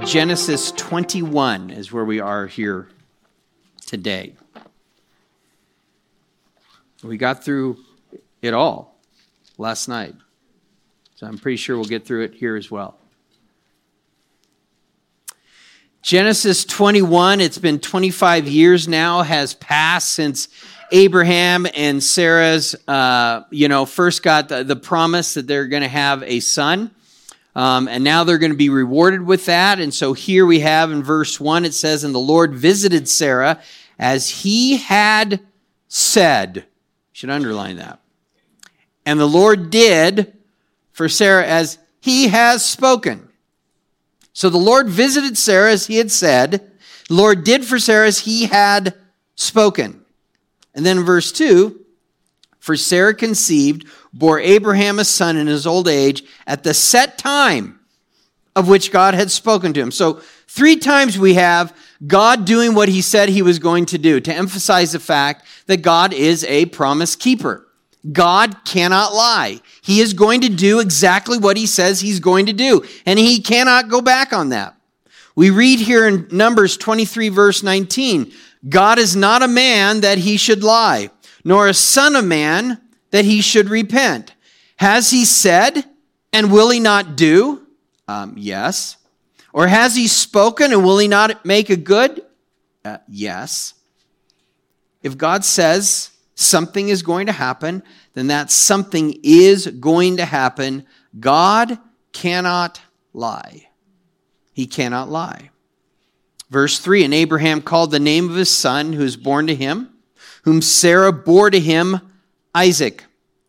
Genesis 21 is where we are here today. We got through it all last night, so I'm pretty sure we'll get through it here as well. Genesis 21, it's been 25 years now, has passed since Abraham and Sarah's, first got the promise that they're going to have a son. And now they're going to be rewarded with that. And so here we have in verse 1, it says, "And the Lord visited Sarah as he had said." You should underline that. "And the Lord did for Sarah as he has spoken." So the Lord visited Sarah as he had said. The Lord did for Sarah as he had spoken. And then in verse 2, "For Sarah conceived, bore Abraham a son in his old age at the set time of which God had spoken to him." So 3 times we have God doing what he said he was going to do, to emphasize the fact that God is a promise keeper. God cannot lie. He is going to do exactly what he says he's going to do, and he cannot go back on that. We read here in Numbers 23, verse 19, "God is not a man that he should lie, nor a son of man that he should repent. Has he said, and will he not do?" Yes. "Or has he spoken, and will he not make it good?" Yes. If God says something is going to happen, then that something is going to happen. God cannot lie. He cannot lie. Verse 3, "And Abraham called the name of his son who was born to him, whom Sarah bore to him, Isaac.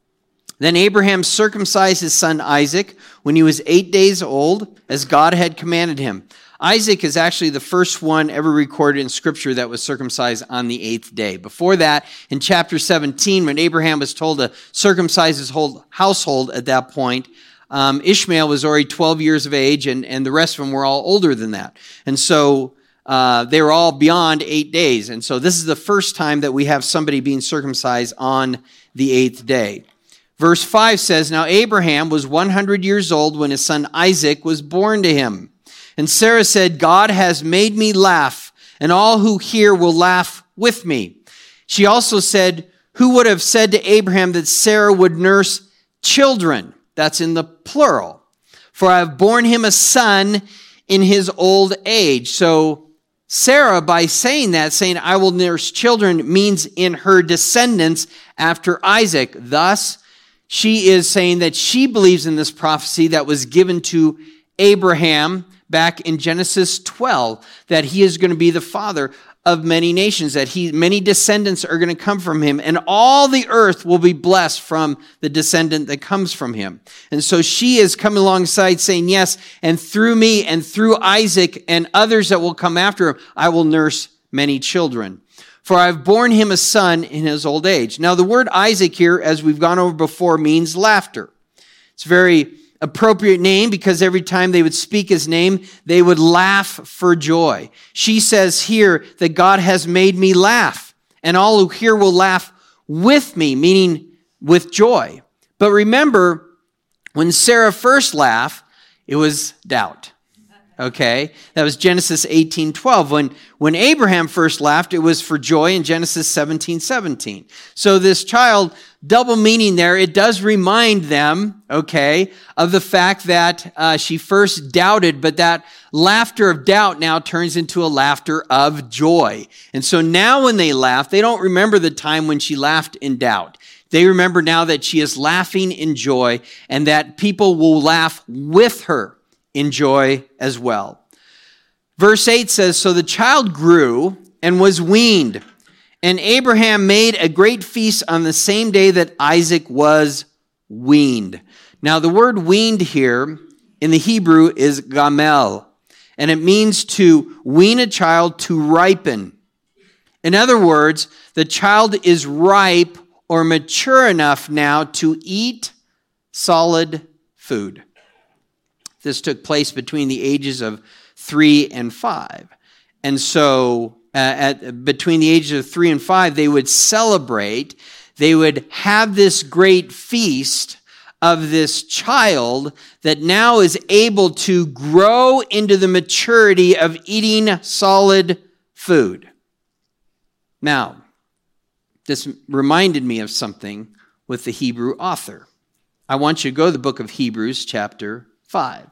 Then Abraham circumcised his son Isaac when he was 8 days old, as God had commanded him." Isaac is actually the first one ever recorded in Scripture that was circumcised on the 8th day. Before that, in chapter 17, when Abraham was told to circumcise his whole household at that point, Ishmael was already 12 years of age, and the rest of them were all older than that. And so they were all beyond 8 days. And so this is the first time that we have somebody being circumcised on the 8th day. Verse 5 says, "Now Abraham was 100 years old when his son Isaac was born to him. And Sarah said, 'God has made me laugh, and all who hear will laugh with me.' She also said, 'Who would have said to Abraham that Sarah would nurse children?'" That's in the plural. "For I have borne him a son in his old age." So Sarah, by saying that, saying, "I will nurse children," means in her descendants after Isaac. Thus, she is saying that she believes in this prophecy that was given to Abraham back in Genesis 12, that he is going to be the father of many nations, that many descendants are going to come from him, and all the earth will be blessed from the descendant that comes from him. And so she is coming alongside saying, yes, and through me and through Isaac and others that will come after him, I will nurse many children. "For I've borne him a son in his old age." Now the word Isaac here, as we've gone over before, means laughter. It's a very appropriate name because every time they would speak his name, they would laugh for joy. She says here that God has made me laugh, and all who hear will laugh with me, meaning with joy. But remember, when Sarah first laughed, it was doubt. Okay? That was Genesis 18:12. When Abraham first laughed, it was for joy in Genesis 17:17. So this child, double meaning there, it does remind them, okay, of the fact that she first doubted, but that laughter of doubt now turns into a laughter of joy. And so now when they laugh, they don't remember the time when she laughed in doubt. They remember now that she is laughing in joy, and that people will laugh with her in joy as well. Verse 8 says, "So the child grew and was weaned, and Abraham made a great feast on the same day that Isaac was weaned." Now the word weaned here in the Hebrew is gamel, and it means to wean a child, to ripen. In other words, the child is ripe or mature enough now to eat solid food. This took place between the ages of 3 and 5. And so between the ages of 3 and 5, they would celebrate. They would have this great feast of this child that now is able to grow into the maturity of eating solid food. Now, this reminded me of something with the Hebrew author. I want you to go to the book of Hebrews chapter 5.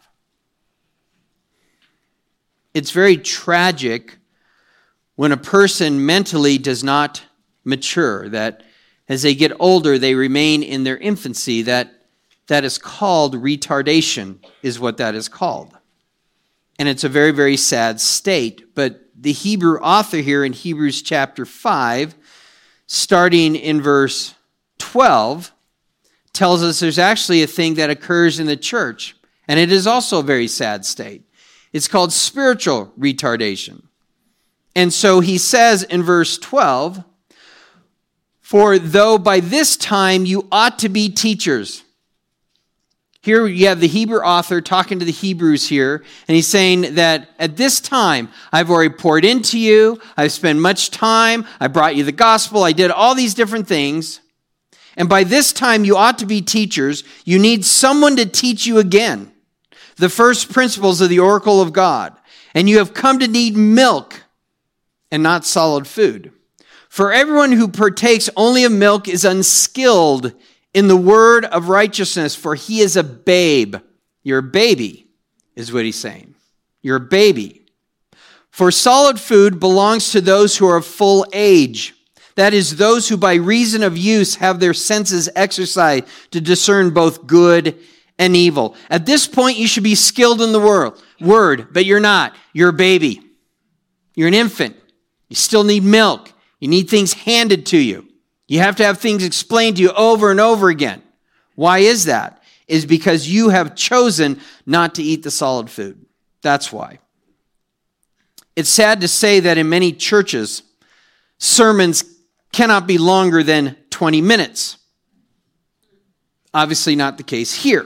It's very tragic when a person mentally does not mature, that as they get older, they remain in their infancy. That is called retardation, is what that is called. And it's a very, very sad state. But the Hebrew author here in Hebrews chapter 5, starting in verse 12, tells us there's actually a thing that occurs in the church. And it is also a very sad state. It's called spiritual retardation. And so he says in verse 12, "For though by this time you ought to be teachers." Here you have the Hebrew author talking to the Hebrews here, and he's saying that at this time, I've already poured into you, I've spent much time, I brought you the gospel, I did all these different things, and by this time you ought to be teachers. You need someone to teach you again the first principles of the oracle of God, and you have come to need milk and not solid food. For everyone who partakes only of milk is unskilled in the word of righteousness, for he is a babe. You're a baby, is what he's saying. You're a baby. For solid food belongs to those who are of full age. That is, those who by reason of use have their senses exercised to discern both good and evil. At this point, you should be skilled in the word, but you're not. You're a baby. You're an infant. You still need milk. You need things handed to you. You have to have things explained to you over and over again. Why is that? Is because you have chosen not to eat the solid food. That's why. It's sad to say that in many churches, sermons cannot be longer than 20 minutes. Obviously not the case here.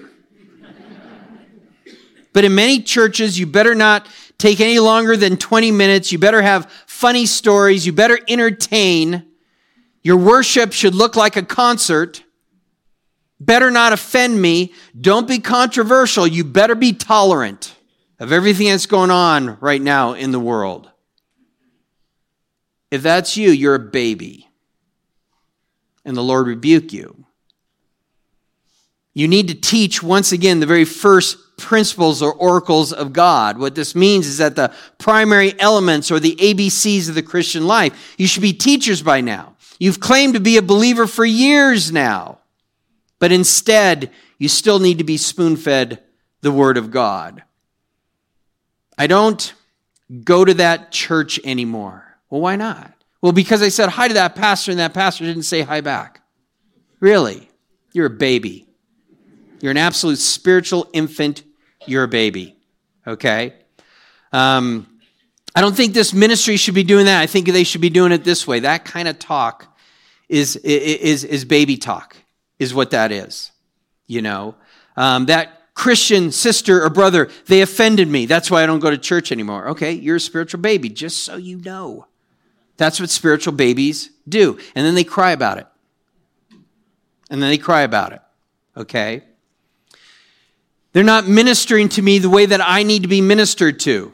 But in many churches, you better not take any longer than 20 minutes. You better have funny stories. You better entertain. Your worship should look like a concert. Better not offend me. Don't be controversial. You better be tolerant of everything that's going on right now in the world. If that's you, you're a baby. And the Lord rebuke you. You need to teach, once again, the very first principles or oracles of God. What this means is that the primary elements or the ABCs of the Christian life, you should be teachers by now. You've claimed to be a believer for years now, but instead, you still need to be spoon-fed the Word of God. I don't go to that church anymore. Well, why not? Well, because I said hi to that pastor and that pastor didn't say hi back. Really? You're a baby. You're an absolute spiritual infant. You're a baby. Okay? I don't think this ministry should be doing that. I think they should be doing it this way. That kind of talk is baby talk, is what that is. You know? That Christian sister or brother, they offended me. That's why I don't go to church anymore. Okay, you're a spiritual baby, just so you know. That's what spiritual babies do. And then they cry about it. And then they cry about it. Okay? They're not ministering to me the way that I need to be ministered to.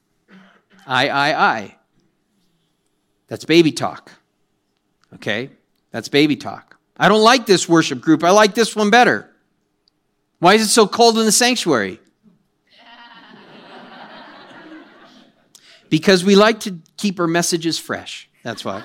I. That's baby talk. Okay? That's baby talk. I don't like this worship group. I like this one better. Why is it so cold in the sanctuary? Because we like to keep our messages fresh. That's why.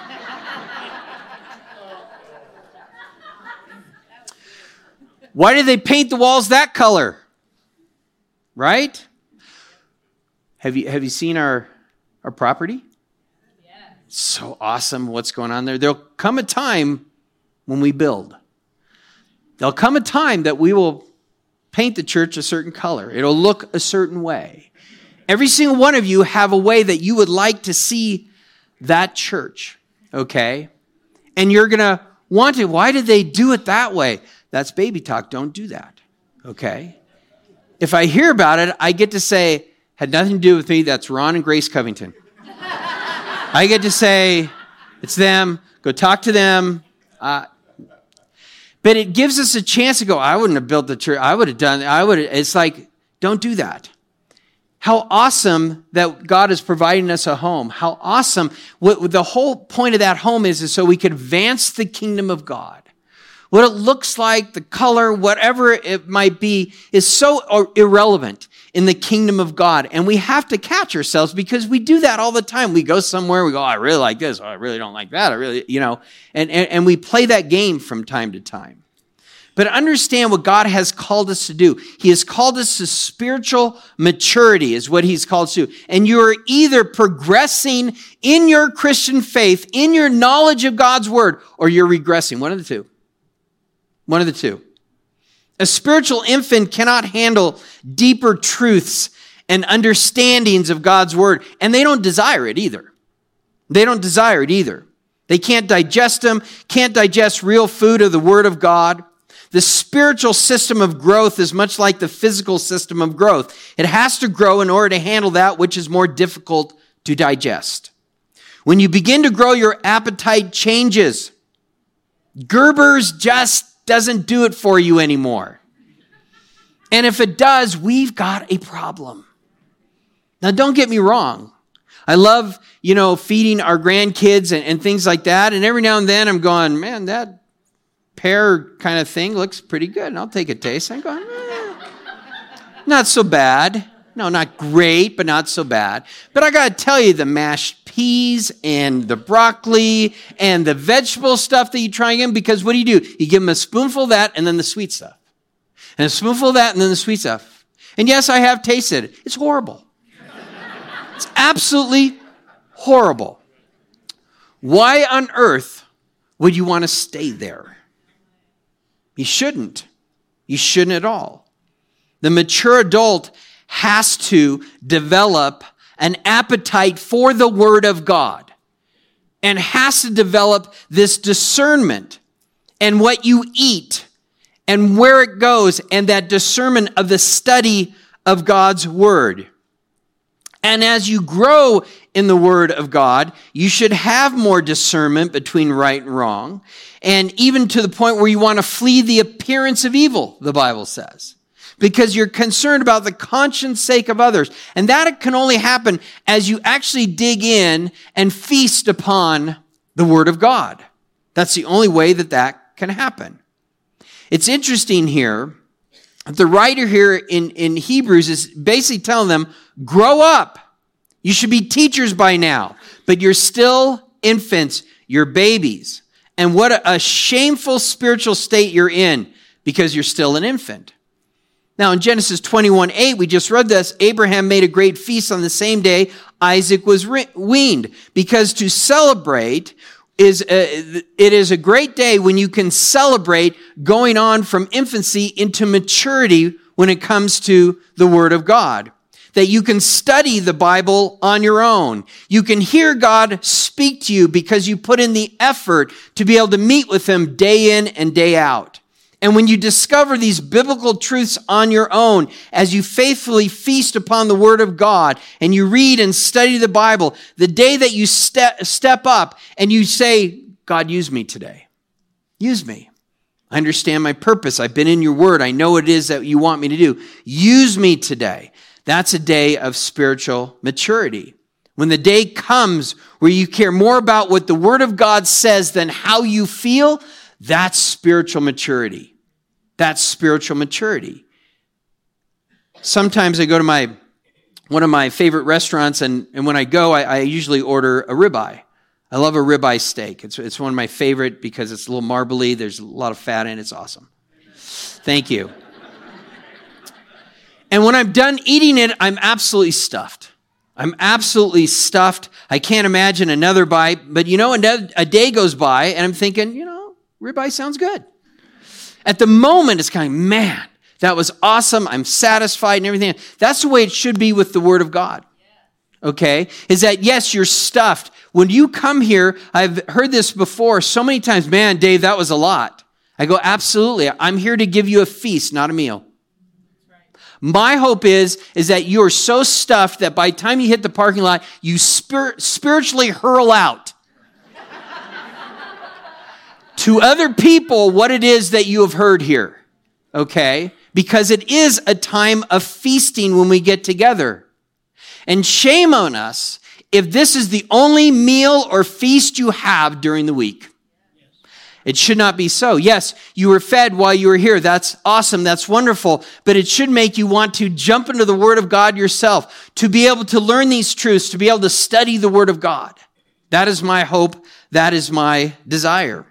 Why did they paint the walls that color? Right? Have you seen our property? Yeah. It's so awesome what's going on there. There'll come a time when we build. There'll come a time that we will paint the church a certain color. It'll look a certain way. Every single one of you have a way that you would like to see that church, okay? And you're going to want to. Why did they do it that way? That's baby talk. Don't do that, okay? If I hear about it, I get to say, had nothing to do with me. That's Ron and Grace Covington. I get to say, it's them. Go talk to them. But it gives us a chance to go, I wouldn't have built the church. It's like, don't do that. How awesome that God is providing us a home. How awesome. What the whole point of that home is so we could advance the kingdom of God. What it looks like, the color, whatever it might be, is so irrelevant in the kingdom of God. And we have to catch ourselves because we do that all the time. We go somewhere, we go, I really like this. Oh, I really don't like that. And we play that game from time to time. But understand what God has called us to do. He has called us to spiritual maturity is what he's called us to. And you're either progressing in your Christian faith, in your knowledge of God's word, or you're regressing. One of the two. One of the two. A spiritual infant cannot handle deeper truths and understandings of God's word, and they don't desire it either. They don't desire it either. They can't digest them, can't digest real food of the word of God. The spiritual system of growth is much like the physical system of growth. It has to grow in order to handle that which is more difficult to digest. When you begin to grow, your appetite changes. Gerber's just doesn't do it for you anymore. And if it does, we've got a problem. Now, don't get me wrong. I love, feeding our grandkids and things like that. And every now and then I'm going, man, that pear kind of thing looks pretty good. And I'll take a taste. I'm going, not so bad. No, not great, but not so bad. But I got to tell you, the mashed peas and the broccoli and the vegetable stuff that you try again, because what do? You give them a spoonful of that and then the sweet stuff. And a spoonful of that and then the sweet stuff. And yes, I have tasted it. It's horrible. It's absolutely horrible. Why on earth would you want to stay there? You shouldn't. You shouldn't at all. The mature adult has to develop an appetite for the Word of God and has to develop this discernment and what you eat and where it goes and that discernment of the study of God's Word. And as you grow in the Word of God, you should have more discernment between right and wrong, and even to the point where you want to flee the appearance of evil, the Bible says, because you're concerned about the conscience sake of others. And that can only happen as you actually dig in and feast upon the Word of God. That's the only way that can happen. It's interesting here, the writer here in Hebrews is basically telling them, grow up. You should be teachers by now, but you're still infants, you're babies. And what a shameful spiritual state you're in because you're still an infant. Now in Genesis 21:8, we just read this, Abraham made a great feast on the same day Isaac was weaned, because to celebrate it is a great day when you can celebrate going on from infancy into maturity when it comes to the Word of God. That you can study the Bible on your own. You can hear God speak to you because you put in the effort to be able to meet with Him day in and day out. And when you discover these biblical truths on your own, as you faithfully feast upon the Word of God and you read and study the Bible, the day that you step up and you say, God, use me today. Use me. I understand my purpose. I've been in your Word. I know what it is that you want me to do. Use me today. That's a day of spiritual maturity. When the day comes where you care more about what the Word of God says than how you feel, that's spiritual maturity. That's spiritual maturity. Sometimes I go to one of my favorite restaurants, and when I go, I usually order a ribeye. I love a ribeye steak. It's one of my favorite because it's a little marbly. There's a lot of fat in it. It's awesome. Thank you. And when I'm done eating it, I'm absolutely stuffed. I'm absolutely stuffed. I can't imagine another bite. But a day goes by, and I'm thinking, ribeye sounds good. At the moment, it's kind of, man, that was awesome. I'm satisfied and everything. That's the way it should be with the Word of God. Okay? Is that, yes, you're stuffed. When you come here, I've heard this before so many times, man, Dave, that was a lot. I go, absolutely. I'm here to give you a feast, not a meal. My hope is that you're so stuffed that by the time you hit the parking lot, you spiritually hurl out to other people what it is that you have heard here, okay? Because it is a time of feasting when we get together. And shame on us if this is the only meal or feast you have during the week. It should not be so. Yes, you were fed while you were here. That's awesome. That's wonderful. But it should make you want to jump into the Word of God yourself, to be able to learn these truths, to be able to study the Word of God. That is my hope. That is my desire.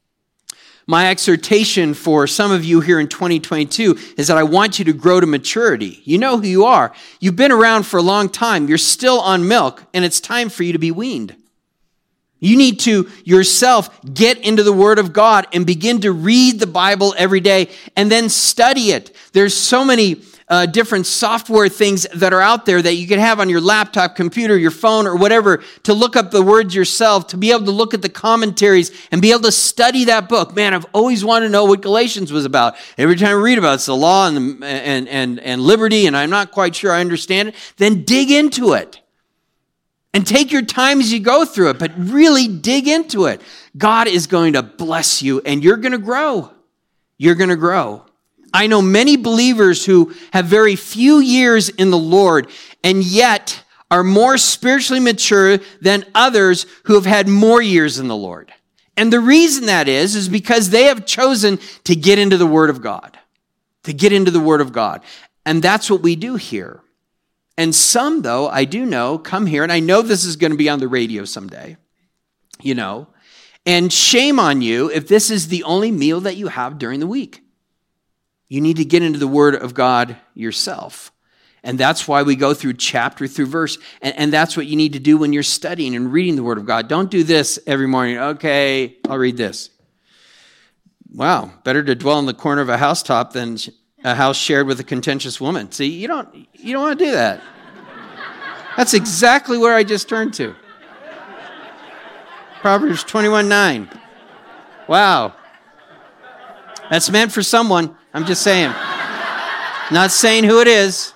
My exhortation for some of you here in 2022 is that I want you to grow to maturity. You know who you are. You've been around for a long time. You're still on milk, and it's time for you to be weaned. You need to yourself get into the Word of God and begin to read the Bible every day and then study it. There's so many different software things that are out there that you can have on your laptop, computer, your phone, or whatever to look up the words yourself, to be able to look at the commentaries and be able to study that book. Man, I've always wanted to know what Galatians was about. Every time I read about it, it's the law and liberty, and I'm not quite sure I understand it. Then dig into it. And take your time as you go through it, but really dig into it. God is going to bless you, and you're going to grow. You're going to grow. I know many believers who have very few years in the Lord, and yet are more spiritually mature than others who have had more years in the Lord. And the reason that is because they have chosen to get into the Word of God. To get into the Word of God. And that's what we do here. And some, though, I do know, come here, and I know this is going to be on the radio someday, you know, and shame on you if this is the only meal that you have during the week. You need to get into the Word of God yourself. And that's why we go through chapter through verse, and that's what you need to do when you're studying and reading the Word of God. Don't do this every morning. Okay, I'll read this. Wow, better to dwell in the corner of a housetop than a house shared with a contentious woman. See, you don't want to do that. That's exactly where I just turned to. Proverbs 21:9. Wow. That's meant for someone. I'm just saying. Not saying who it is.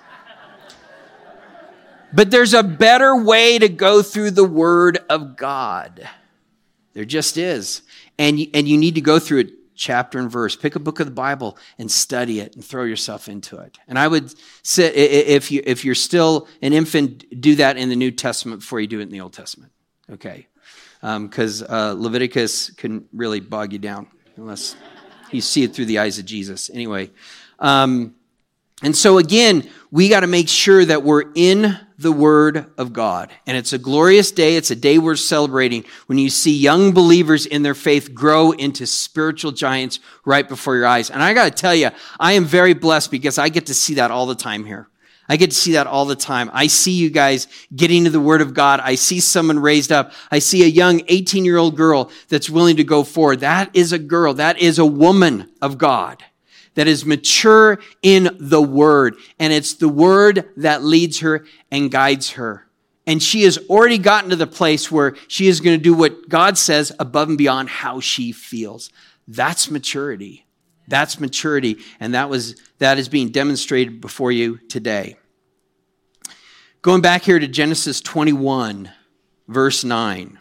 But there's a better way to go through the Word of God. There just is. And you need to go through it chapter and verse. Pick a book of the Bible and study it and throw yourself into it. And I would say, if you're still an infant, do that in the New Testament before you do it in the Old Testament. Okay? Because Leviticus can really bog you down unless you see it through the eyes of Jesus. Anyway, and so again, we got to make sure that we're in the Word of God. And it's a glorious day. It's a day we're celebrating when you see young believers in their faith grow into spiritual giants right before your eyes. And I got to tell you, I am very blessed because I get to see that all the time here. I get to see that all the time. I see you guys getting to the Word of God. I see someone raised up. I see a young 18-year-old girl that's willing to go forward. That is a girl. That is a woman of God that is mature in the Word. And it's the Word that leads her and guides her. And she has already gotten to the place where she is going to do what God says above and beyond how she feels. That's maturity. That's maturity. And that is being demonstrated before you today. Going back here to Genesis 21, verse 9.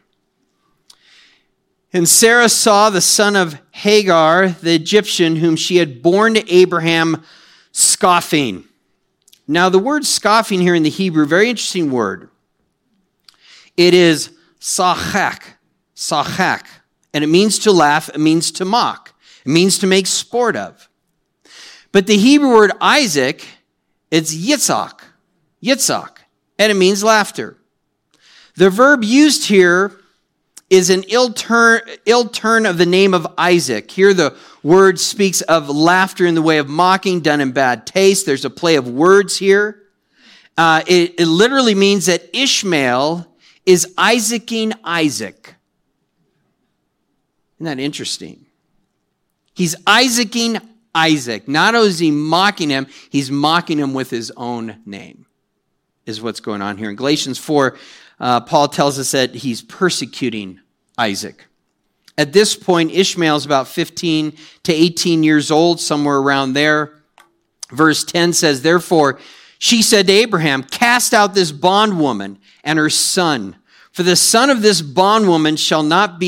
And Sarah saw the son of Hagar, the Egyptian, whom she had borne to Abraham, scoffing. Now, the word scoffing here in the Hebrew, very interesting word. It is sachak, and it means to laugh, it means to mock, it means to make sport of. But the Hebrew word Isaac, it's yitzhak, and it means laughter. The verb used here is an ill turn of the name of Isaac. Here the word speaks of laughter in the way of mocking done in bad taste. There's a play of words here. It literally means that Ishmael is Isaac-ing Isaac. Isn't that interesting? He's Isaac-ing Isaac. Not only is he mocking him, he's mocking him with his own name, is what's going on here. In Galatians 4, Paul tells us that he's persecuting Isaac. At this point, Ishmael is about 15 to 18 years old, somewhere around there. Verse 10 says, therefore, she said to Abraham, cast out this bondwoman and her son, for the son of this bondwoman shall not be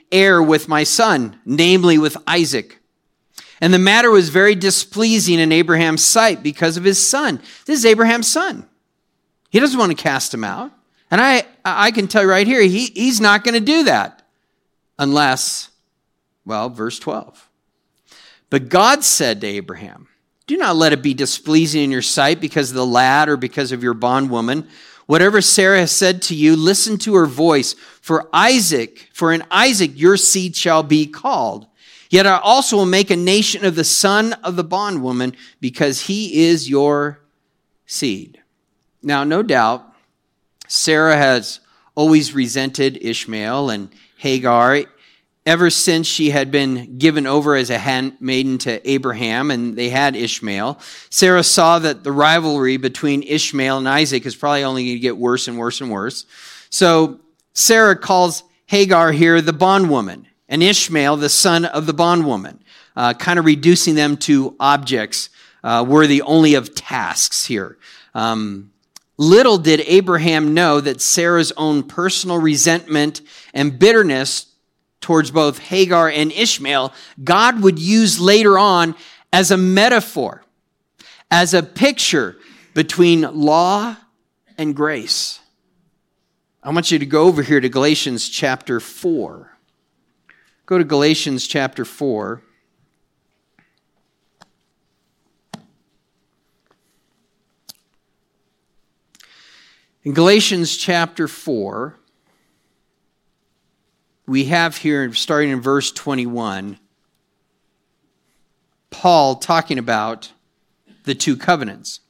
heir with my son, namely with Isaac. And the matter was very displeasing in Abraham's sight because of his son. This is Abraham's son. He doesn't want to cast him out. And I can tell you right here, he's not going to do that unless, well, verse 12. But God said to Abraham, do not let it be displeasing in your sight because of the lad or because of your bondwoman. Whatever Sarah has said to you, listen to her voice. For in Isaac your seed shall be called. Yet I also will make a nation of the son of the bondwoman because he is your seed. Now, no doubt, Sarah has always resented Ishmael and Hagar ever since she had been given over as a handmaiden to Abraham and they had Ishmael. Sarah saw that the rivalry between Ishmael and Isaac is probably only going to get worse and worse and worse. So Sarah calls Hagar here the bondwoman and Ishmael the son of the bondwoman, kind of reducing them to objects worthy only of tasks here. Little did Abraham know that Sarah's own personal resentment and bitterness towards both Hagar and Ishmael, God would use later on as a metaphor, as a picture between law and grace. I want you to go over here to Galatians chapter 4. Go to Galatians chapter 4. In Galatians chapter 4, we have here, starting in verse 21, Paul talking about the two covenants.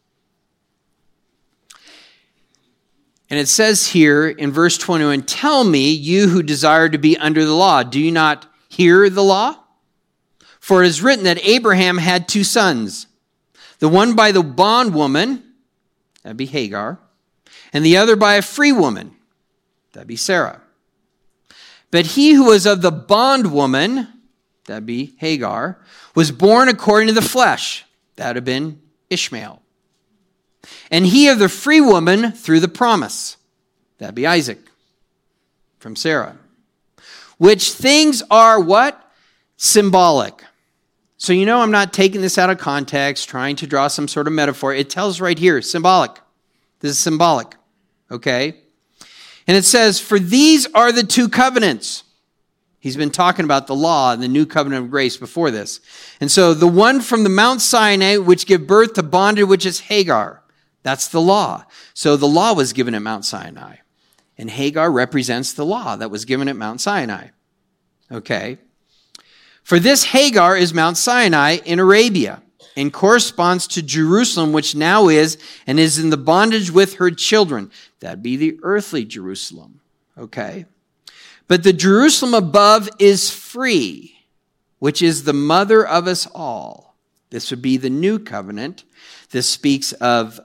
And it says here in verse 21, tell me, you who desire to be under the law, do you not hear the law? For it is written that Abraham had two sons, the one by the bondwoman, that'd be Hagar, and the other by a free woman, that'd be Sarah. But he who was of the bondwoman, that'd be Hagar, was born according to the flesh, that'd have been Ishmael. And he of the free woman through the promise, that'd be Isaac, from Sarah. Which things are what? Symbolic. So you know I'm not taking this out of context, trying to draw some sort of metaphor. It tells right here, symbolic. This is symbolic. Okay? And it says, for these are the two covenants. He's been talking about the law and the new covenant of grace before this. And so the one from the Mount Sinai, which give birth to bondage, which is Hagar. That's the law. So the law was given at Mount Sinai. And Hagar represents the law that was given at Mount Sinai. Okay? For this Hagar is Mount Sinai in Arabia, and corresponds to Jerusalem, which now is, and is in the bondage with her children. That'd be the earthly Jerusalem, okay? But the Jerusalem above is free, which is the mother of us all. This would be the new covenant. This speaks of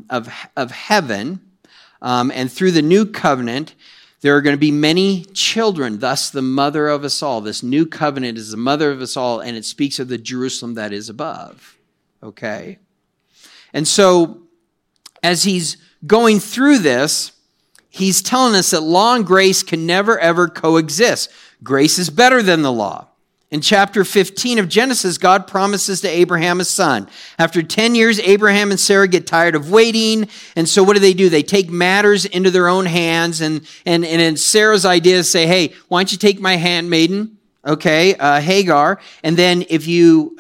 heaven, and through the new covenant, there are going to be many children, thus the mother of us all. This new covenant is the mother of us all, and it speaks of the Jerusalem that is above. Okay? And so, as he's going through this, he's telling us that law and grace can never, ever coexist. Grace is better than the law. In chapter 15 of Genesis, God promises to Abraham a son. After 10 years, Abraham and Sarah get tired of waiting. And so what do? They take matters into their own hands. And Sarah's idea is say, hey, why don't you take my handmaiden? Okay, Hagar, and then if you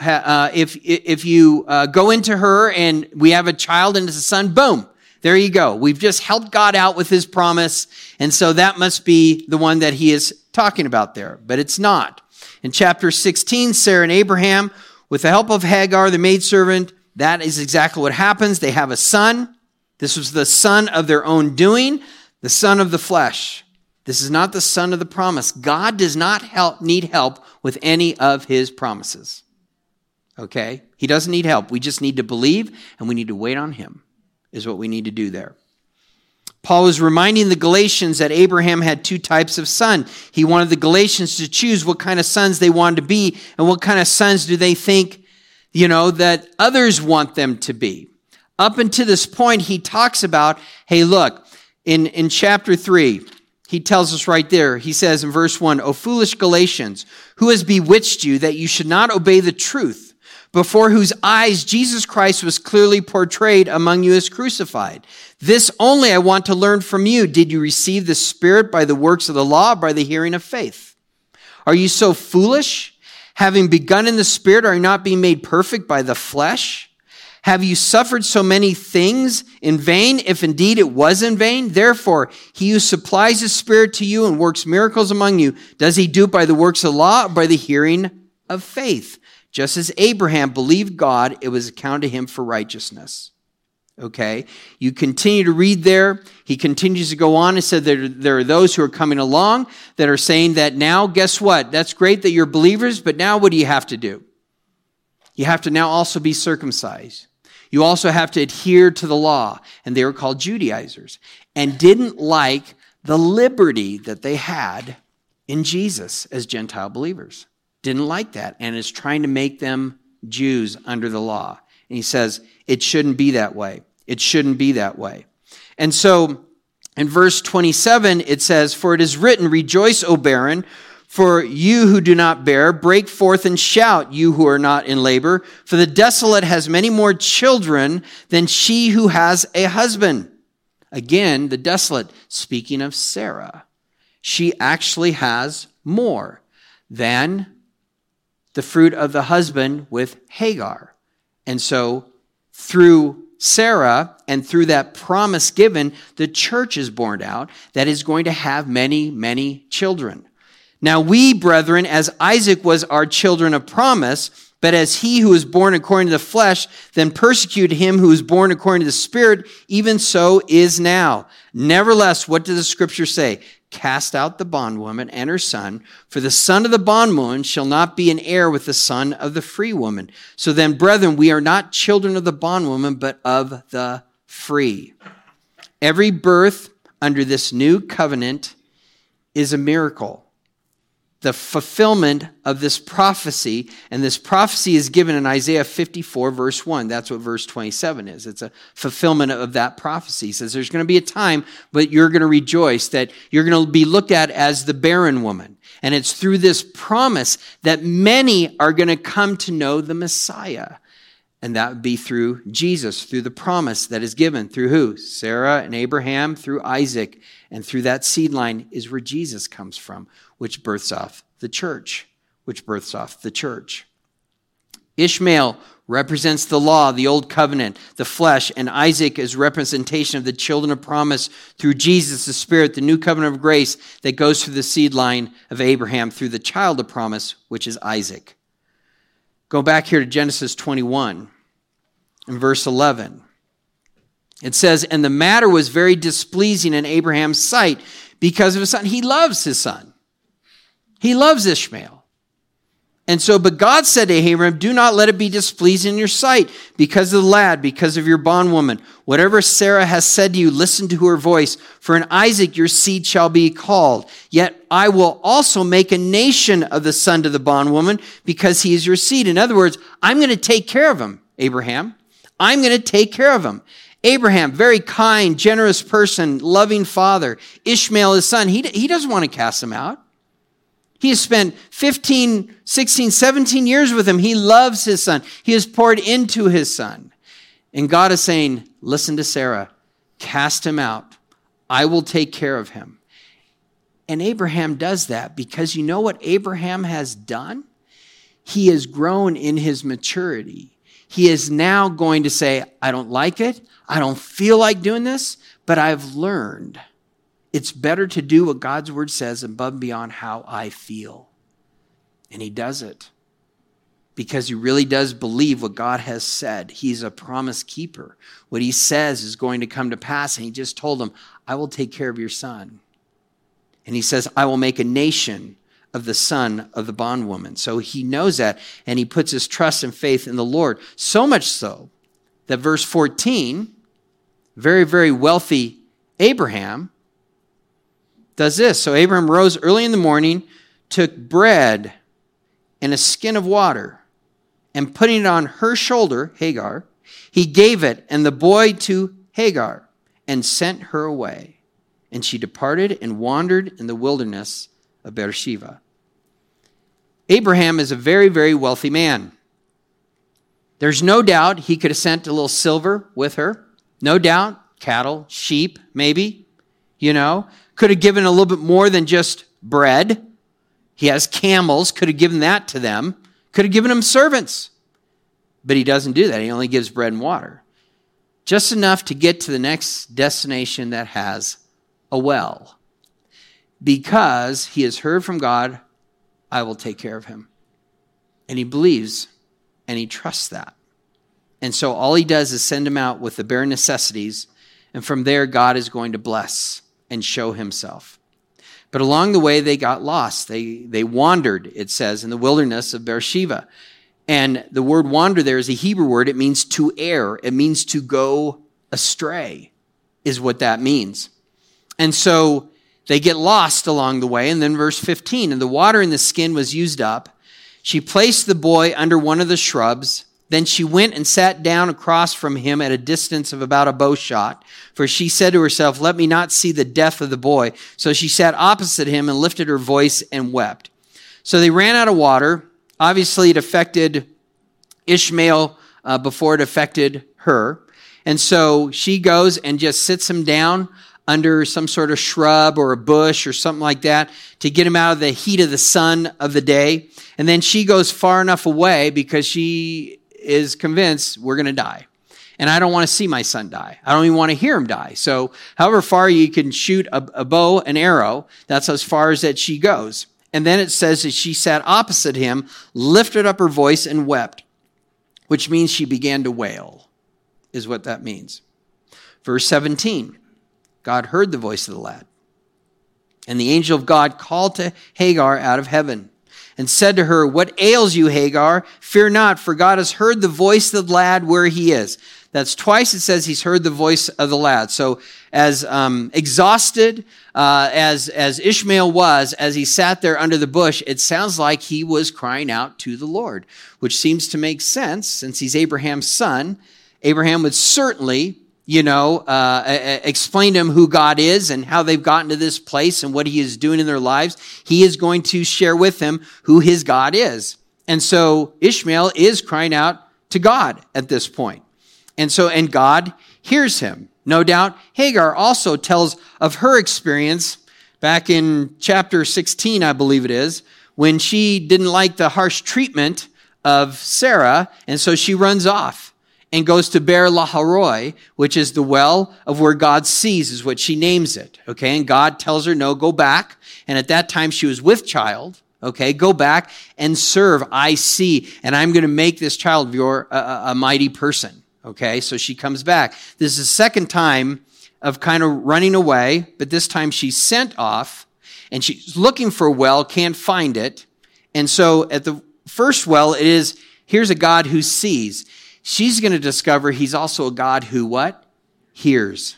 go into her and we have a child and it's a son, boom, there you go. We've just helped God out with his promise, and so that must be the one that he is talking about there, but it's not. In chapter 16, Sarah and Abraham, with the help of Hagar, the maidservant, that is exactly what happens. They have a son. This was the son of their own doing, the son of the flesh. This is not the son of the promise. God does not need help with any of his promises. Okay? He doesn't need help. We just need to believe and we need to wait on him, is what we need to do there. Paul is reminding the Galatians that Abraham had two types of son. He wanted the Galatians to choose what kind of sons they wanted to be and what kind of sons do they think, that others want them to be. Up until this point, he talks about, hey, look, in chapter 3, he tells us right there. He says in verse 1, O foolish Galatians, who has bewitched you that you should not obey the truth, before whose eyes Jesus Christ was clearly portrayed among you as crucified? This only I want to learn from you. Did you receive the Spirit by the works of the law, or by the hearing of faith? Are you so foolish? Having begun in the Spirit, are you not being made perfect by the flesh? Have you suffered so many things in vain, if indeed it was in vain? Therefore, he who supplies his Spirit to you and works miracles among you, does he do it by the works of the law, or by the hearing of faith? Just as Abraham believed God, it was accounted to him for righteousness. Okay, you continue to read there. He continues to go on and said there are those who are coming along that are saying that now, guess what? That's great that you're believers, but now what do you have to do? You have to now also be circumcised. You also have to adhere to the law. And they were called Judaizers and didn't like the liberty that they had in Jesus as Gentile believers. Didn't like that and is trying to make them Jews under the law. And he says, it shouldn't be that way. It shouldn't be that way. And so in verse 27, it says, For it is written, Rejoice, O barren, for you who do not bear, break forth and shout, you who are not in labor. For the desolate has many more children than she who has a husband. Again, the desolate, speaking of Sarah, she actually has more than the fruit of the husband with Hagar. And so through Sarah and through that promise given, the church is born out that is going to have many, many children. Now we, brethren, as Isaac was our children of promise, but as he who was born according to the flesh, then persecuted him who was born according to the Spirit, even so is now. Nevertheless, what does the scripture say? Cast out the bondwoman and her son, for the son of the bondwoman shall not be an heir with the son of the free woman. So then, brethren, we are not children of the bondwoman, but of the free. Every birth under this new covenant is a miracle. The fulfillment of this prophecy, and this prophecy is given in Isaiah 54, verse 1. That's what verse 27 is. It's a fulfillment of that prophecy. He says there's going to be a time, but you're going to rejoice that you're going to be looked at as the barren woman. And it's through this promise that many are going to come to know the Messiah. And that would be through Jesus, through the promise that is given. Through who? Sarah and Abraham, through Isaac. And through that seed line is where Jesus comes from, which births off the church. Ishmael represents the law, the old covenant, the flesh, and Isaac is representation of the children of promise through Jesus, the Spirit, the new covenant of grace that goes through the seed line of Abraham through the child of promise, which is Isaac. Go back here to Genesis 21 and verse 11. It says, And the matter was very displeasing in Abraham's sight because of his son. He loves his son. He loves Ishmael. And so, but God said to Abraham, Do not let it be displeasing in your sight because of the lad, because of your bondwoman. Whatever Sarah has said to you, listen to her voice. For in Isaac your seed shall be called. Yet I will also make a nation of the son to the bondwoman because he is your seed. In other words, I'm going to take care of him, Abraham. I'm going to take care of him. Abraham, very kind, generous person, loving father. Ishmael, his son, he doesn't want to cast him out. He has spent 15, 16, 17 years with him. He loves his son. He has poured into his son. And God is saying, listen to Sarah, cast him out. I will take care of him. And Abraham does that because you know what Abraham has done? He has grown in his maturity. He is now going to say, I don't like it. I don't feel like doing this, but I've learned it's better to do what God's word says above and beyond how I feel. And he does it because he really does believe what God has said. He's a promise keeper. What he says is going to come to pass. And he just told him, I will take care of your son. And he says, I will make a nation of the son of the bondwoman. So he knows that, and he puts his trust and faith in the Lord. So much so that verse 14, very, very wealthy Abraham does this. So Abraham rose early in the morning, took bread and a skin of water, and putting it on her shoulder, Hagar, he gave it and the boy to Hagar and sent her away. And she departed and wandered in the wilderness of Beersheba. Abraham is a very, very wealthy man. There's no doubt he could have sent a little silver with her. No doubt, cattle, sheep, maybe, Could have given a little bit more than just bread. He has camels, could have given that to them. Could have given them servants. But he doesn't do that. He only gives bread and water. Just enough to get to the next destination that has a well. Because he has heard from God, I will take care of him. And he believes and he trusts that. And so all he does is send him out with the bare necessities. And from there, God is going to bless and show himself. But along the way, they got lost. They wandered, it says, in the wilderness of Beersheba. And the word wander there is a Hebrew word. It means to err. It means to go astray, is what that means. And so they get lost along the way. And then verse 15, and the water in the skin was used up. She placed the boy under one of the shrubs. Then she went and sat down across from him at a distance of about a bow shot. For she said to herself, let me not see the death of the boy. So she sat opposite him and lifted her voice and wept. So they ran out of water. Obviously, it affected Ishmael before it affected her. And so she goes and just sits him down under some sort of shrub or a bush or something like that to get him out of the heat of the sun of the day. And then she goes far enough away because she is convinced we're going to die. And I don't want to see my son die. I don't even want to hear him die. So however far you can shoot a bow, an arrow, that's as far as that she goes. And then it says that she sat opposite him, lifted up her voice and wept, which means she began to wail, is what that means. Verse 17, God heard the voice of the lad. And the angel of God called to Hagar out of heaven and said to her, what ails you, Hagar? Fear not, for God has heard the voice of the lad where he is. That's twice it says he's heard the voice of the lad. So as exhausted as Ishmael was, as he sat there under the bush, it sounds like he was crying out to the Lord, which seems to make sense since he's Abraham's son. Abraham would certainly, explain to him who God is and how they've gotten to this place and what he is doing in their lives. He is going to share with him who his God is. And so Ishmael is crying out to God at this point. And God hears him. No doubt, Hagar also tells of her experience back in chapter 16, I believe it is, when she didn't like the harsh treatment of Sarah, and so she runs off and goes to Beer Laharoi, which is the well of where God sees, is what she names it. Okay, and God tells her, no, go back. And at that time, she was with child. Okay, go back and serve. I see, and I'm going to make this child of yours a mighty person. Okay, so she comes back. This is the second time of kind of running away, but this time she's sent off, and she's looking for a well, can't find it. And so at the first well, it is, here's a God who sees. She's going to discover he's also a God who what? Hears.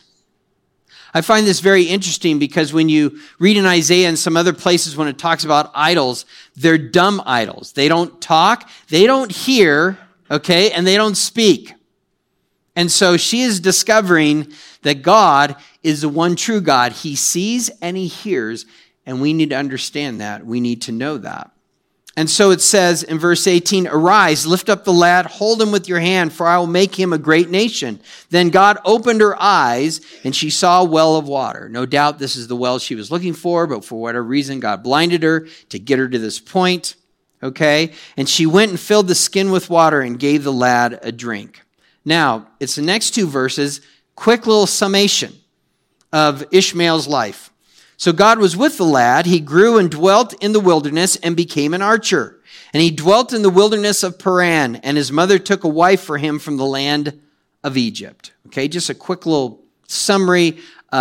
I find this very interesting because when you read in Isaiah and some other places when it talks about idols, they're dumb idols. They don't talk, they don't hear, okay, and they don't speak. And so she is discovering that God is the one true God. He sees and he hears, and we need to understand that. We need to know that. And so it says in verse 18, arise, lift up the lad, hold him with your hand, for I will make him a great nation. Then God opened her eyes, and she saw a well of water. No doubt this is the well she was looking for, but for whatever reason, God blinded her to get her to this point. Okay? And she went and filled the skin with water and gave the lad a drink. Now, it's the next two verses, quick little summation of Ishmael's life. So God was with the lad. He grew and dwelt in the wilderness and became an archer. And he dwelt in the wilderness of Paran, and his mother took a wife for him from the land of Egypt. Okay, just a quick little summary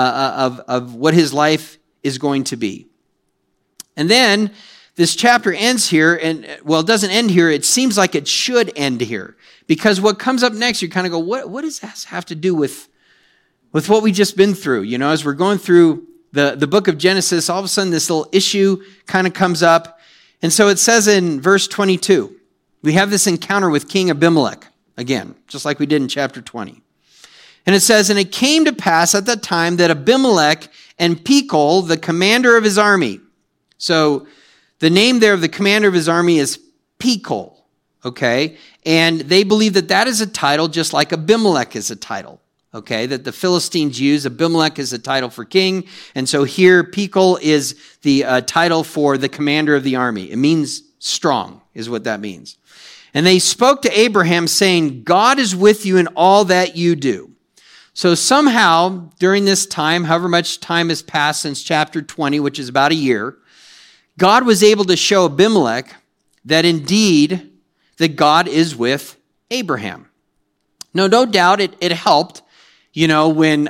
of what his life is going to be. And then this chapter ends here, and well, it doesn't end here. It seems like it should end here. Because what comes up next, you kind of go, what does this have to do with what we just been through? As we're going through the book of Genesis, all of a sudden this little issue kind of comes up. And so it says in verse 22, we have this encounter with King Abimelech, again, just like we did in chapter 20. And it says, and it came to pass at that time that Abimelech and Phicol, the commander of his army. So the name there of the commander of his army is Phicol, okay? And they believe that that is a title just like Abimelech is a title, okay? That the Philistines use, Abimelech is a title for king. And so here, Phicol is the title for the commander of the army. It means strong, is what that means. And they spoke to Abraham saying, God is with you in all that you do. So somehow, during this time, however much time has passed since chapter 20, which is about a year, God was able to show Abimelech that indeed that God is with Abraham. No doubt it helped, when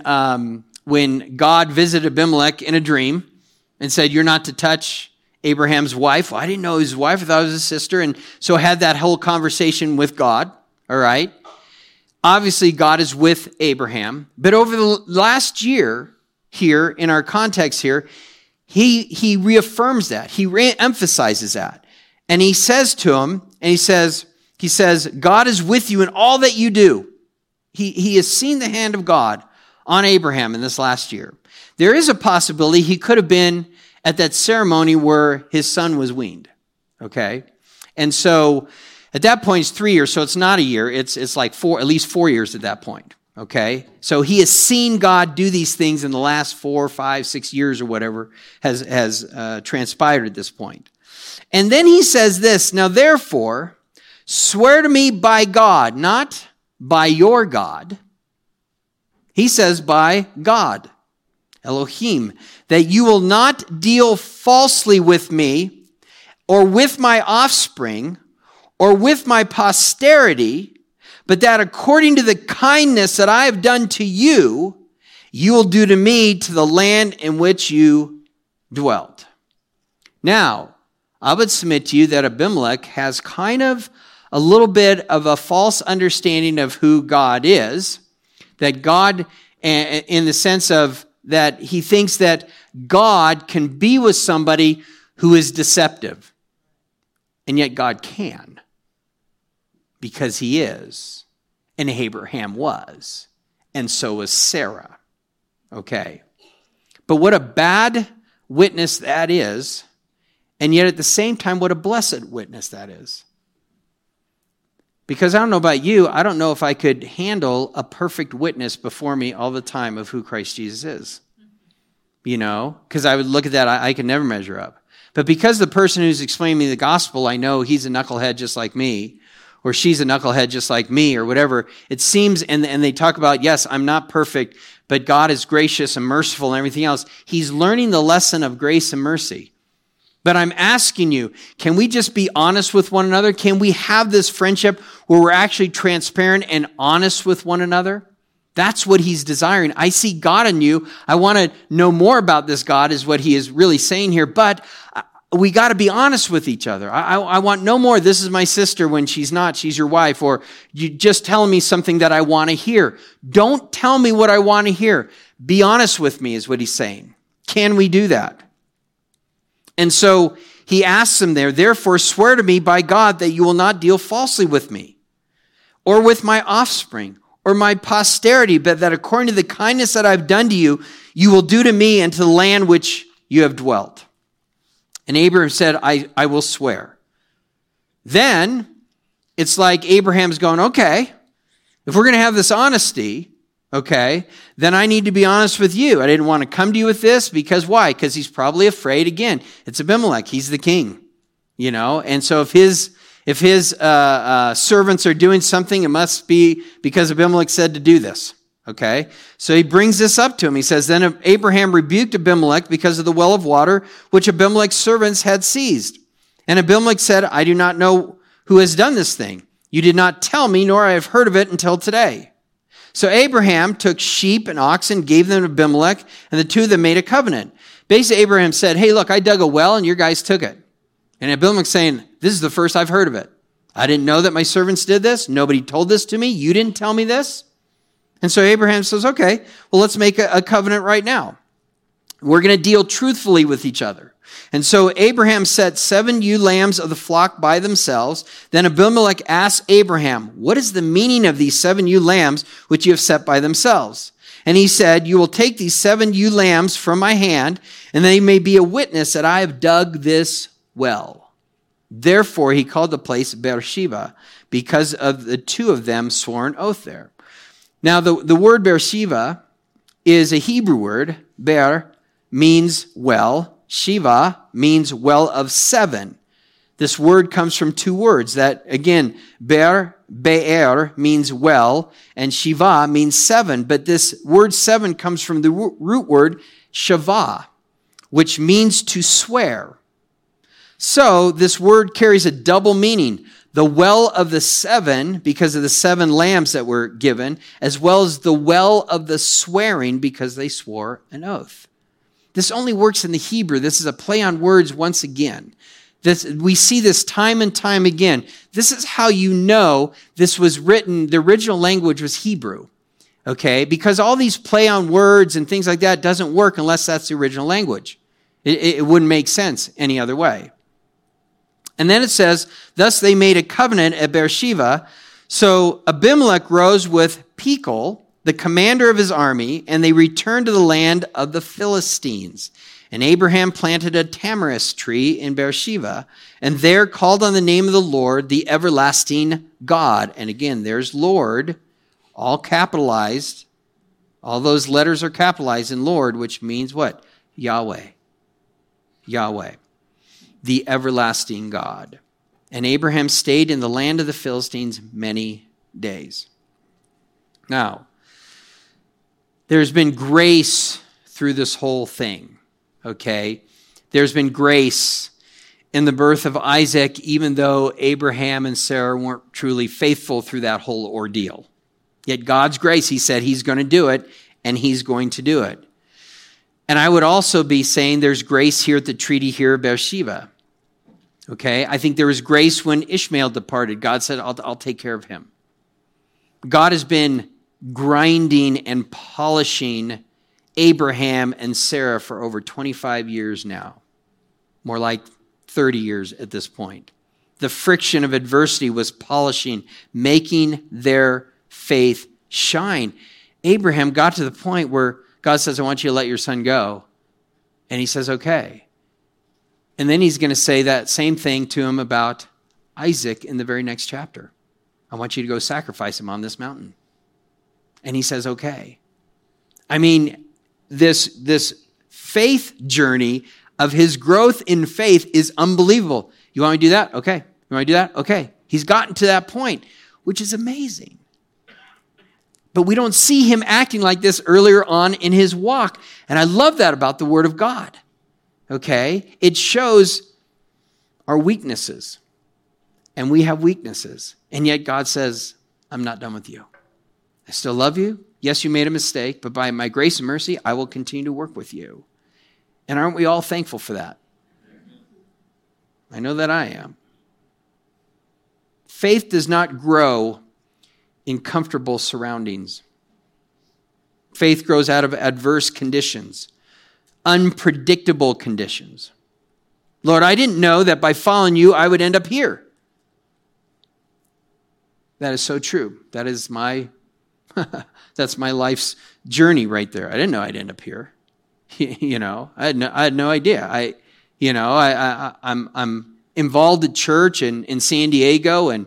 God visited Abimelech in a dream and said, you're not to touch Abraham's wife. Well, I didn't know his wife. I thought it was his sister. And so had that whole conversation with God, all right? Obviously, God is with Abraham. But over the last year here, in our context here, he reaffirms that. He re-emphasizes that. And he says to him, and he says, God is with you in all that you do. He has seen the hand of God on Abraham in this last year. There is a possibility he could have been at that ceremony where his son was weaned. Okay? And so at that point, it's 3 years, so it's not a year. It's like at least 4 years at that point, okay? So he has seen God do these things in the last 4, 5, 6 years or whatever has transpired at this point. And then he says this, now therefore, swear to me by God, not by your God. He says by God, Elohim, that you will not deal falsely with me or with my offspring or with my posterity, but that according to the kindness that I have done to you, you will do to me to the land in which you dwelt. Now, I would submit to you that Abimelech has kind of a little bit of a false understanding of who God is, that God, in the sense of that he thinks that God can be with somebody who is deceptive, and yet God can. Because he is, and Abraham was, and so was Sarah. Okay. But what a bad witness that is, and yet at the same time, what a blessed witness that is. Because I don't know about you, I don't know if I could handle a perfect witness before me all the time of who Christ Jesus is. Because I would look at that, I could never measure up. But because the person who's explaining me the gospel, I know he's a knucklehead just like me, or she's a knucklehead just like me, or whatever. It seems, and they talk about, yes, I'm not perfect, but God is gracious and merciful and everything else. He's learning the lesson of grace and mercy. But I'm asking you, can we just be honest with one another? Can we have this friendship where we're actually transparent and honest with one another? That's what he's desiring. I see God in you. I want to know more about this God, is what he is really saying here. But we got to be honest with each other. I want no more, this is my sister when she's not, she's your wife, or you just telling me something that I want to hear. Don't tell me what I want to hear. Be honest with me, is what he's saying. Can we do that? And so he asks him there, therefore swear to me by God that you will not deal falsely with me, or with my offspring, or my posterity, but that according to the kindness that I've done to you, you will do to me and to the land which you have dwelt. And Abraham said, I will swear. Then it's like Abraham's going, okay, if we're going to have this honesty, okay, then I need to be honest with you. I didn't want to come to you with this because why? Because he's probably afraid. Again, it's Abimelech. He's the king, and so if his servants are doing something, it must be because Abimelech said to do this. Okay, so he brings this up to him. He says, then Abraham rebuked Abimelech because of the well of water, which Abimelech's servants had seized. And Abimelech said, I do not know who has done this thing. You did not tell me, nor I have heard of it until today. So Abraham took sheep and oxen, gave them to Abimelech, and the two of them made a covenant. Basically, Abraham said, hey, look, I dug a well and your guys took it. And Abimelech's saying, this is the first I've heard of it. I didn't know that my servants did this. Nobody told this to me. You didn't tell me this. And so Abraham says, okay, well, let's make a covenant right now. We're going to deal truthfully with each other. And so Abraham set 7 ewe lambs of the flock by themselves. Then Abimelech asked Abraham, what is the meaning of these 7 ewe lambs which you have set by themselves? And he said, you will take these 7 ewe lambs from my hand, and they may be a witness that I have dug this well. Therefore he called the place Beersheba, because of the 2 of them swore an oath there. Now the word Beersheba is a Hebrew word. Beer means well. Shiva means well of 7. This word comes from 2 words that, again, be'er means well, and Shiva means 7. But this word 7 comes from the root word shava, which means to swear. So this word carries a double meaning. The well of the 7, because of the 7 lambs that were given, as well as the well of the swearing, because they swore an oath. This only works in the Hebrew. This is a play on words once again. We see this time and time again. This is how you know this was written. The original language was Hebrew, okay? Because all these play on words and things like that doesn't work unless that's the original language. It wouldn't make sense any other way. And then it says, thus they made a covenant at Beersheba. So Abimelech rose with Phicol, the commander of his army, and they returned to the land of the Philistines. And Abraham planted a tamarisk tree in Beersheba, and there called on the name of the Lord, the everlasting God. And again, there's Lord, all capitalized. All those letters are capitalized in Lord, which means what? Yahweh. Yahweh, the everlasting God. And Abraham stayed in the land of the Philistines many days. Now, there's been grace through this whole thing, okay? There's been grace in the birth of Isaac, even though Abraham and Sarah weren't truly faithful through that whole ordeal. Yet God's grace, he said he's going to do it, and he's going to do it. And I would also be saying there's grace here at the treaty here of Beersheba, okay? I think there was grace when Ishmael departed. God said, I'll take care of him. God has been grinding and polishing Abraham and Sarah for over 25 years now. More like 30 years at this point. The friction of adversity was polishing, making their faith shine. Abraham got to the point where God says, I want you to let your son go. And he says, okay. And then he's going to say that same thing to him about Isaac in the very next chapter. I want you to go sacrifice him on this mountain. And he says, okay. I mean, this faith journey of his growth in faith is unbelievable. You want me to do that? Okay. You want me to do that? Okay. He's gotten to that point, which is amazing. But we don't see him acting like this earlier on in his walk. And I love that about the Word of God. Okay? It shows our weaknesses. And we have weaknesses. And yet God says, I'm not done with you. I still love you. Yes, you made a mistake, but by my grace and mercy, I will continue to work with you. And aren't we all thankful for that? I know that I am. Faith does not grow in comfortable surroundings. Faith grows out of adverse conditions, unpredictable conditions. Lord, I didn't know that by following you, I would end up here. That is so true. That is that's my life's journey right there. I didn't know I'd end up here. I had no idea. I'm involved at church in San Diego, and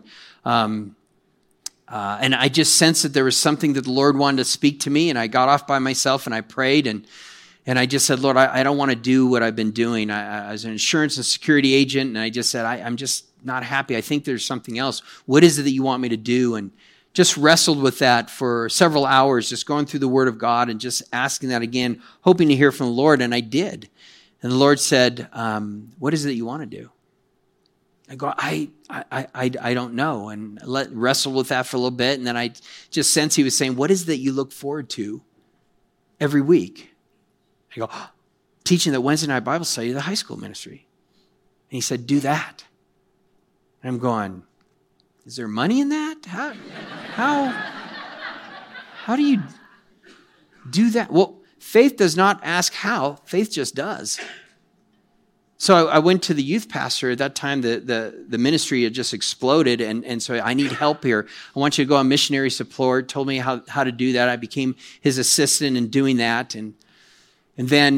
I just sensed that there was something that the Lord wanted to speak to me, and I got off by myself and I prayed, and I just said, Lord, I don't want to do what I've been doing. I was an insurance and security agent, and I just said, I'm just not happy. I think there's something else. What is it that you want me to do? And just wrestled with that for several hours, just going through the Word of God and just asking that again, hoping to hear from the Lord, and I did. And the Lord said, what is it that you want to do? I go, I don't know, and wrestle with that for a little bit, and then I just sense he was saying, what is it that you look forward to every week? I go, teaching the Wednesday night Bible study of the high school ministry. And he said, do that. And I'm going, is there money in that? How do you do that? Well, faith does not ask how, faith just does. So I went to the youth pastor. At that time, the ministry had just exploded, and so I need help here. I want you to go on missionary support. Told me how to do that. I became his assistant in doing that, and then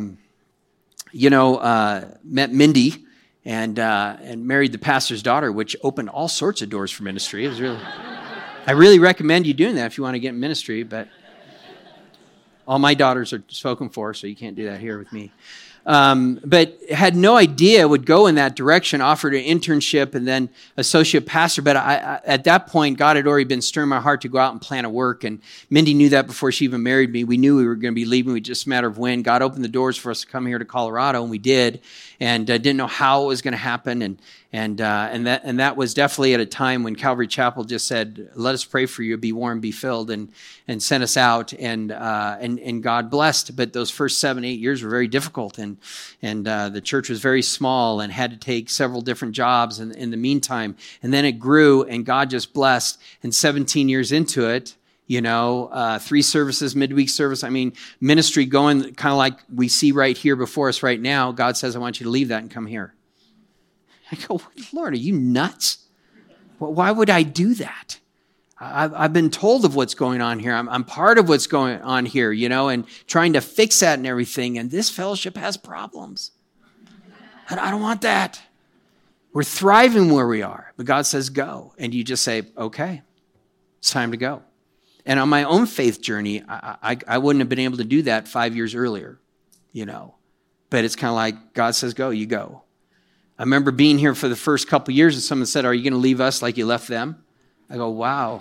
met Mindy and married the pastor's daughter, which opened all sorts of doors for ministry. It was really, I really recommend you doing that if you want to get in ministry. But all my daughters are spoken for, so you can't do that here with me. But had no idea would go in that direction, offered an internship and then associate pastor. But I at that point, God had already been stirring my heart to go out and plan a work. And Mindy knew that before she even married me. We knew we were going to be leaving. It was just a matter of when. God opened the doors for us to come here to Colorado, and we did. And didn't know how it was going to happen. And that was definitely at a time when Calvary Chapel just said, "Let us pray for you, be warm, be filled," and sent us out. And God blessed. But those first 7-8 years were very difficult, and the church was very small and had to take several different jobs in the meantime. And then it grew, and God just blessed. And 17 years into it, 3 services, midweek service. I mean, ministry going kind of like we see right here before us right now. God says, "I want you to leave that and come here." I go, "Lord, are you nuts? Why would I do that? I've been told of what's going on here. I'm part of what's going on here, and trying to fix that and everything. And this fellowship has problems. I don't want that. We're thriving where we are." But God says, "Go." And you just say, "Okay, it's time to go." And on my own faith journey, I wouldn't have been able to do that 5 years earlier, But it's kind of like God says, "Go," you go. I remember being here for the first couple of years and someone said, "Are you going to leave us like you left them?" I go, wow.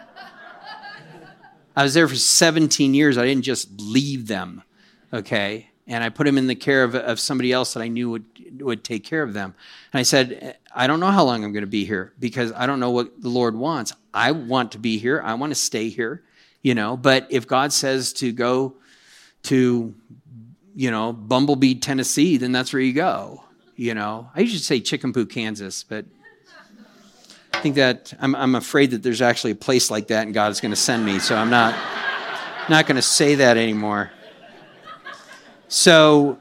I was there for 17 years. I didn't just leave them, okay? And I put them in the care of somebody else that I knew would take care of them. And I said, "I don't know how long I'm going to be here because I don't know what the Lord wants. I want to be here. I want to stay here, But if God says to go to, Bumblebee, Tennessee, then that's where you go, I usually say Chickamauga, Kansas, but I think that I'm afraid that there's actually a place like that and God is going to send me, so I'm not going to say that anymore. So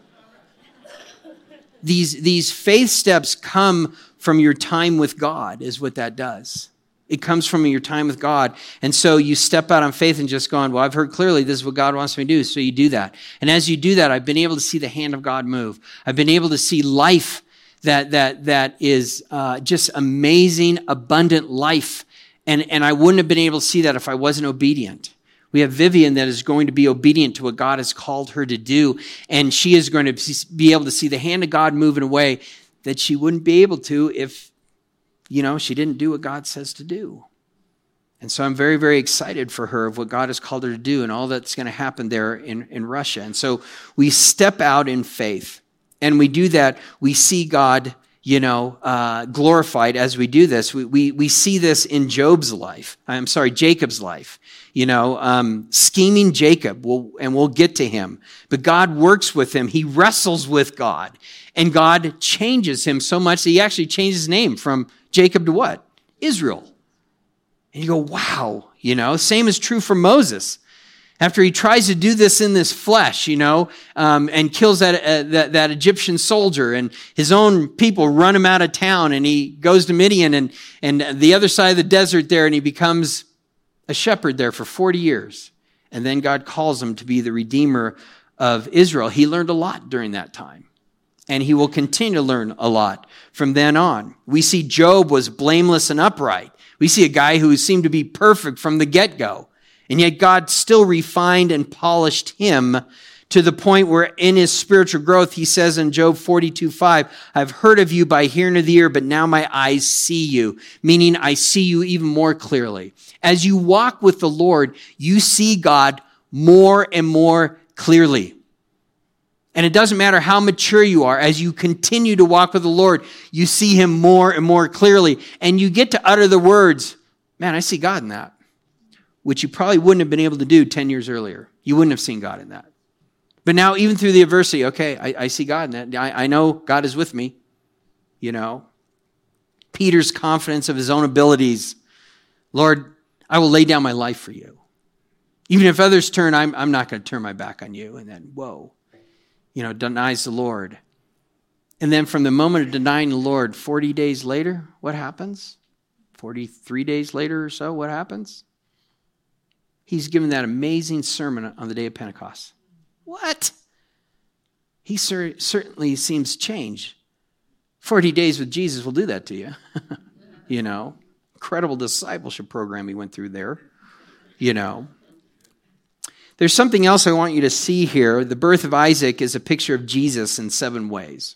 these faith steps come from your time with God is what that does. It comes from your time with God. And so you step out on faith and just going, "Well, I've heard clearly this is what God wants me to do." So you do that. And as you do that, I've been able to see the hand of God move. I've been able to see life that is just amazing, abundant life. And I wouldn't have been able to see that if I wasn't obedient. We have Vivian that is going to be obedient to what God has called her to do. And she is going to be able to see the hand of God move in a way that she wouldn't be able to if, she didn't do what God says to do. And so I'm very, very excited for her of what God has called her to do and all that's going to happen there in Russia. And so we step out in faith. And we do that. We see God, glorified as we do this. We see this in Jacob's life. Scheming Jacob, and we'll get to him. But God works with him. He wrestles with God. And God changes him so much that he actually changed his name from Jacob to what? Israel. And you go, wow, Same is true for Moses. After he tries to do this in this flesh, and kills that Egyptian soldier, and his own people run him out of town, and he goes to Midian and the other side of the desert there, and he becomes a shepherd there for 40 years. And then God calls him to be the redeemer of Israel. He learned a lot during that time, and he will continue to learn a lot from then on. We see Job was blameless and upright. We see a guy who seemed to be perfect from the get-go. And yet God still refined and polished him to the point where in his spiritual growth, he says in Job 42:5, "I've heard of you by hearing of the ear, but now my eyes see you," meaning I see you even more clearly. As you walk with the Lord, you see God more and more clearly. And it doesn't matter how mature you are, as you continue to walk with the Lord, you see him more and more clearly. And you get to utter the words, "Man, I see God in that," which you probably wouldn't have been able to do 10 years earlier. You wouldn't have seen God in that. But now, even through the adversity, okay, I see God in that. I know God is with me, Peter's confidence of his own abilities. "Lord, I will lay down my life for you." Even if others turn, I'm not going to turn my back on you. And then, whoa, denies the Lord. And then from the moment of denying the Lord, 40 days later, what happens? 43 days later or so, what happens? He's given that amazing sermon on the day of Pentecost. What? He certainly seems changed. 40 days with Jesus will do that to you. Incredible discipleship program he went through there. There's something else I want you to see here. The birth of Isaac is a picture of Jesus in 7 ways.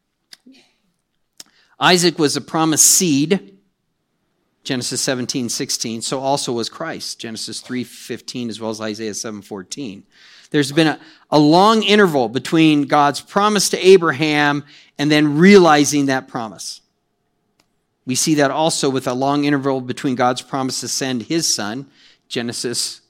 Isaac was a promised seed, Genesis 17:16. So also was Christ, Genesis 3:15, as well as Isaiah 7:14. There's been a long interval between God's promise to Abraham and then realizing that promise. We see that also with a long interval between God's promise to send his son, Genesis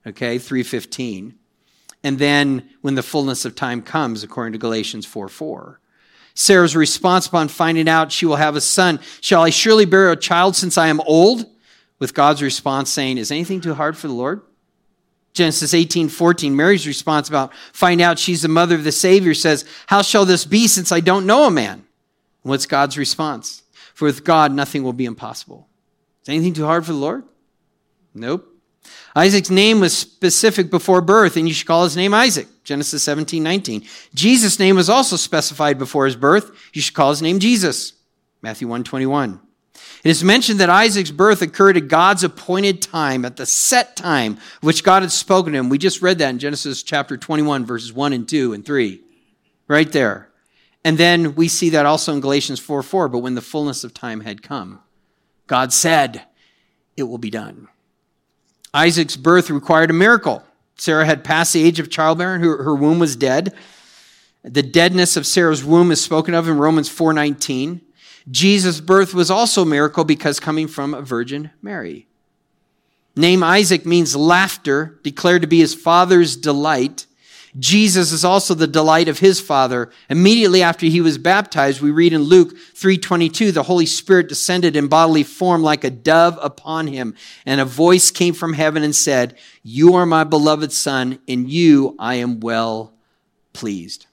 3:15, and then when the fullness of time comes, according to Galatians 4:4. Sarah's response upon finding out she will have a son, shall I surely bear a child since I am old? With God's response saying, is anything too hard for the Lord? Genesis 18:14, Mary's response about finding out she's the mother of the Savior says, how shall this be since I don't know a man? What's God's response? For with God, nothing will be impossible. Is anything too hard for the Lord? Nope. Isaac's name was specific before birth, and you should call his name Isaac, Genesis 17:19. Jesus' name was also specified before his birth. You should call his name Jesus, Matthew 1:21. It is mentioned that Isaac's birth occurred at God's appointed time, at the set time which God had spoken to him. We just read that in Genesis chapter 21, verses 1 and 2 and 3, right there. And then we see that also in Galatians 4:4, but when the fullness of time had come, God said, it will be done. Isaac's birth required a miracle. Sarah had passed the age of childbearing. Her womb was dead. The deadness of Sarah's womb is spoken of in Romans 4:19. Jesus' birth was also a miracle because coming from a Virgin Mary. Name Isaac means laughter, declared to be his father's delight. Jesus is also the delight of his Father. Immediately after he was baptized, we read in Luke 3:22, the Holy Spirit descended in bodily form like a dove upon him, and a voice came from heaven and said, you are my beloved Son, in you I am well pleased.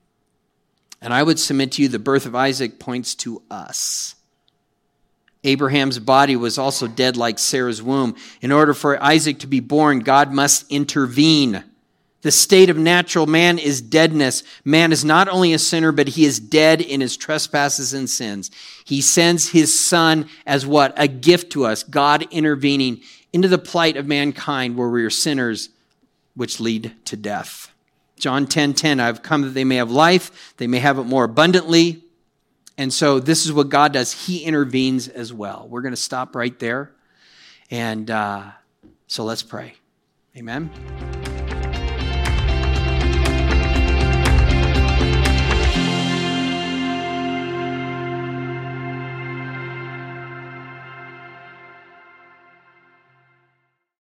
And I would submit to you the birth of Isaac points to us. Abraham's body was also dead like Sarah's womb. In order for Isaac to be born, God must intervene. The state of natural man is deadness. Man is not only a sinner, but he is dead in his trespasses and sins. He sends his son as what? A gift to us, God intervening into the plight of mankind where we are sinners, which lead to death. John 10:10, I've come that they may have life, they may have it more abundantly. And so this is what God does. He intervenes as well. We're going to stop right there. And so let's pray. Amen.